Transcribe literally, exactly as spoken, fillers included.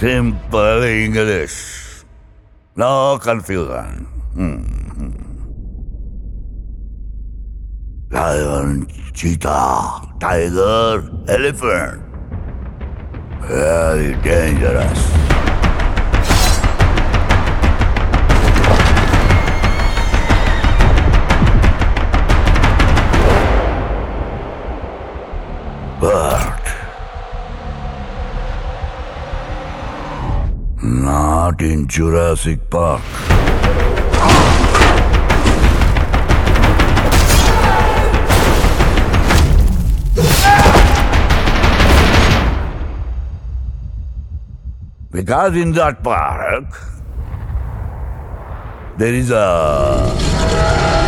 Simple English. No confusion. Hmm. Lion, cheetah, tiger, elephant. Very dangerous. But not in Jurassic Park. Because in that park, there is a